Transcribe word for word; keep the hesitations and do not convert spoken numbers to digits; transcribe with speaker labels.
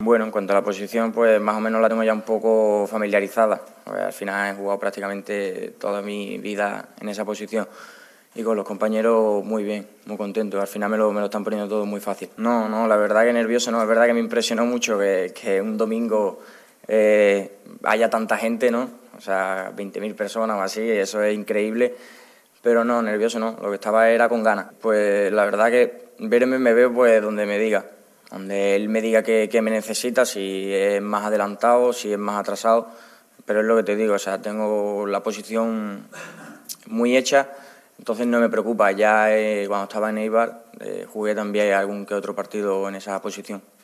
Speaker 1: Bueno, en cuanto a la posición, pues más o menos la tengo ya un poco familiarizada. Pues, al final he jugado prácticamente toda mi vida en esa posición. Y con los compañeros muy bien, muy contento. Al final me lo, me lo están poniendo todo muy fácil. No, no, la verdad que nervioso no. Es verdad que me impresionó mucho que, que un domingo eh, haya tanta gente, ¿no? O sea, veinte mil personas o así, eso es increíble. Pero no, nervioso no. Lo que estaba era con ganas. Pues la verdad que verme me veo pues donde me diga. Donde él me diga que, que me necesita, si es más adelantado, si es más atrasado. Pero es lo que te digo, o sea, tengo la posición muy hecha. Entonces no me preocupa, ya eh, cuando estaba en Eibar eh, jugué también algún que otro partido en esa posición.